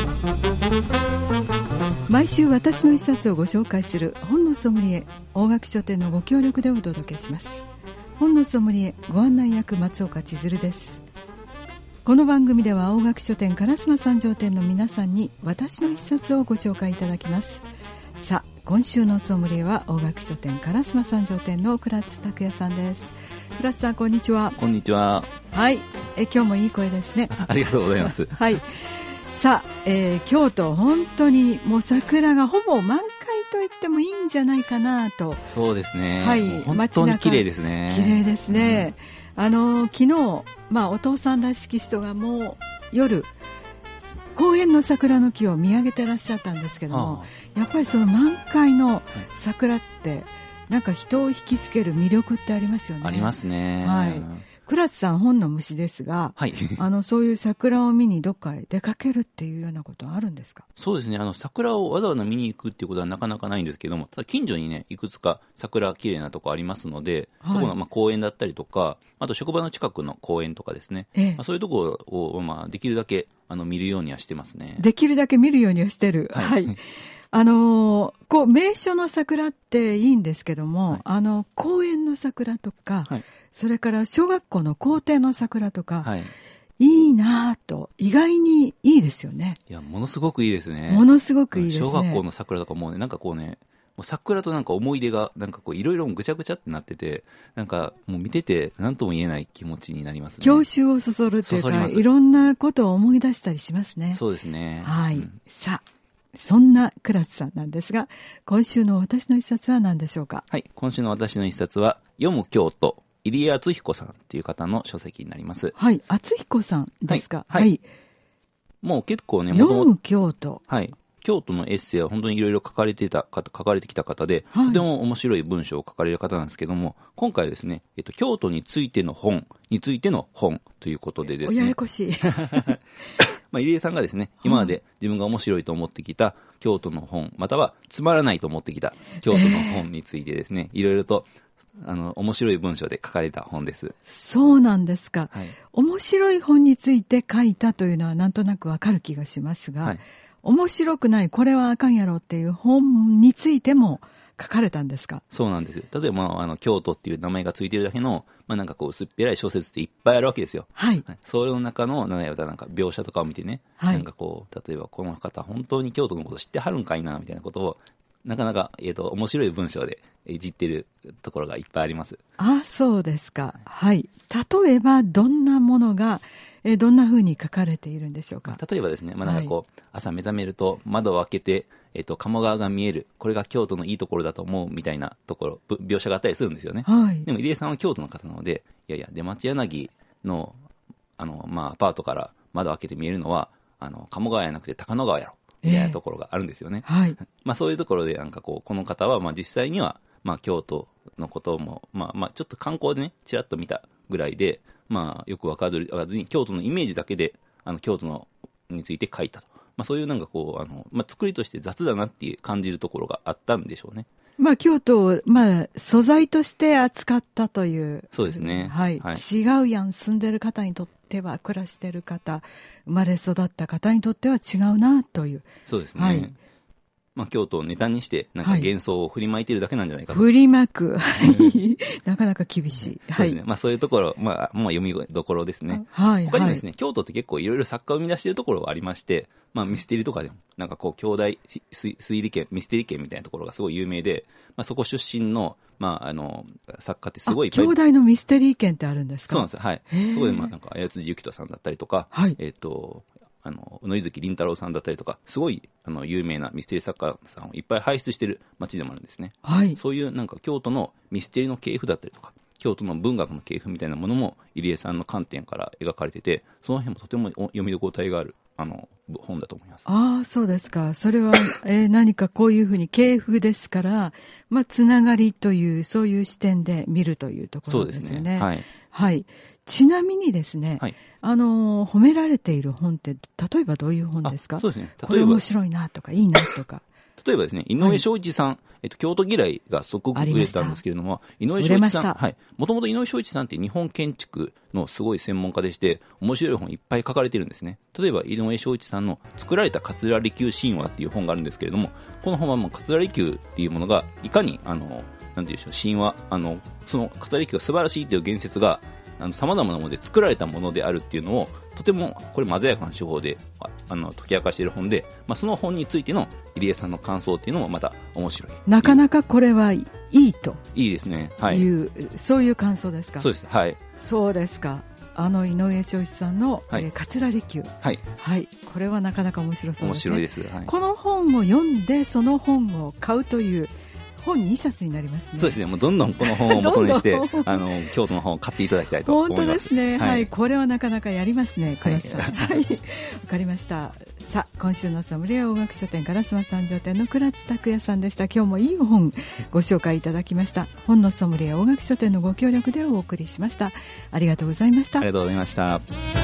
毎週私の一冊をご紹介する本のソムリエ、大垣書店のご協力でお届けします。本のソムリエご案内役、松岡千鶴です。この番組では大垣書店烏丸三条店の皆さんに私の一冊をご紹介いただきます。さあ、今週のソムリエは大垣書店烏丸三条店の倉津拓也さんです。倉津さん、こんにちは。 こんにちは。 はい、今日もいい声ですね。 ありがとうございますはい、さあ、京都本当にもう桜がほぼ満開と言ってもいいんじゃないかなと。 そうですね、 はい、 もう本当に綺麗ですね。 綺麗ですね、昨日、お父さんらしき人がもう夜公園の桜の木を見上げてらっしゃったんですけども、やっぱりその満開の桜ってなんか人を引きつける魅力ってありますよね。 ありますね。 はい、倉津さん、本の虫ですが、 はい、 そういう桜を見にどっかへ出かけるっていうようなことはあるんですか？ そうですね、桜をわざわざ見に行くっていうことはなかなかないんですけども、ただ近所にね、いくつか桜綺麗なとこありますので、はい、そこの公園だったりとか、あと職場の近くの公園とかですね、そういうところをできるだけ見るようにはしてますね。 できるだけ見るようにはしてる。はい、はい、名所の桜っていいんですけども、はい、公園の桜とか、はい、それから小学校の校庭の桜とか、はい、いいなぁと、意外にいいですよね。 いや、ものすごくいいですね。 ものすごくいいですね。 小学校の桜とかもうね、なんかこうね、もう桜となんか思い出がなんかこういろいろぐちゃぐちゃってなってて、なんかもう見てて何とも言えない気持ちになりますね。郷愁をそそるというか、いろんなことを思い出したりしますね。 そうですね。 はい、さあ、そんな倉津さんなんですが、今週の私の一冊は何でしょうか？ はい、今週の私の一冊は読む京都、入江敦彦さんという方の書籍になります。 はい、敦彦さんですか？ はい、はい、もう結構ね、 読む京都、 はい、京都のエッセイは本当にいろいろ書かれてきた方で、はい、とても面白い文章を書かれる方なんですけども、今回ですね、京都についての本ということでですね、 おややこしい入江さんがですね、今まで自分が面白いと思ってきた京都の本、またはつまらないと思ってきた京都の本についてですね、いろいろと面白い文章で書かれた本です。 そうなんですか、はい、面白い本について書いたというのはなんとなくわかる気がしますが、はい、面白くない、これはあかんやろっていう本についても書かれたんですか？ そうなんですよ。例えば、京都っていう名前がついてるだけの、なんかこう薄っぺらい小説っていっぱいあるわけですよ。はい。それの中のなんか描写とかを見てね、はい、なんかこう例えばこの方本当に京都のこと知ってはるんかいなみたいなことをなかなか面白い文章でいじってるところがいっぱいあります。 あ、そうですか。はい。例えばどんなものがどんな風に書かれているんでしょうか？ 例えばですね、なんかこう、朝目覚めると窓を開けて、鴨川が見える、これが京都のいいところだと思うみたいなところ、描写があったりするんですよね。はい、でも入江さんは京都の方なので、いやいや、出町柳のアパートから窓を開けて見えるのは鴨川やなくて高野川やろみたいなところがあるんですよね。はい、そういうところでなんかこう、この方は実際には京都のこともちょっと観光でねちらっと見たぐらいで、よく分からずに京都のイメージだけで京都について書いたと。そういうなんかこう作りとして雑だなって感じるところがあったんでしょうね。 京都を、素材として扱ったという。 そうですね。 はいはい、違うやん、住んでる方にとっては、暮らしてる方、生まれ育った方にとっては違うなという。 そうですね。はい、京都をネタにしてなんか幻想を振りまいているだけなんじゃないかと。 振りまくなかなか厳しい。 そうですね。そういうところ、読みどころですね。はい、他にもですね、京都って結構いろいろ作家を生み出しているところがありまして、ミステリーとかでもなんかこう兄弟推理圏、ミステリー圏みたいなところがすごい有名で、そこ出身の作家ってすごいいっぱい。 兄弟のミステリー圏ってあるんですか？ そうなんですよ。はい。そこでなんか綾辻ゆきとさんだったりとか、はい、野月凛太郎さんだったりとか、すごい有名なミステリー作家さんをいっぱい輩出している街でもあるんですね。はい、そういうなんか京都のミステリーの系譜だったりとか、京都の文学の系譜みたいなものも入江さんの観点から描かれてて、その辺もとても読み応えがある本だと思います。 ああ、そうですか。それは、何かこういうふうに系譜ですから、つながりというそういう視点で見るというところですよね。そうですね。はい。はい。 ちなみにですね、 はい、 褒められている本って例えばどういう本ですか？ そうですね、 これ面白いなとかいいなとか。 例えばですね、井上正一さん、京都嫌いがすごく売れたんですけれども、井上正一さん、はい、もともと井上正一さんって日本建築のすごい専門家でして、面白い本いっぱい書かれてるんですね。例えば井上正一さんの作られた桂離宮神話っていう本があるんですけれども、この本はもう桂離宮っていうものがいかになんていうんでしょう、神話その桂離宮が素晴らしいという言説が様々なもので作られたものであるっていうのをとてもこれ鮮やかな手法で解き明かしている本で、その本についての入江さんの感想っていうのもまた面白い。 なかなかこれはいいといいですね、はい、 そういう感想ですか？ そうです、はい、 そうですか。井上正一さんの、はい、桂離宮、 はいはい、 これはなかなか面白そうですね。 面白いです、はい、 この本を読んでその本を買うという本2冊になりますね。 そうですね、もうどんどんこの本を元にして京都の本を買っていただきたいと思います。 本当ですね、はい、これはなかなかやりますね、倉津さん。はい、わかりました。さあ、今週のソムリエ大学書店烏丸三条店の倉津拓也さんでした。今日もいい本ご紹介いただきました。本のソムリエ大学書店のご協力でお送りしました。ありがとうございました。 ありがとうございました。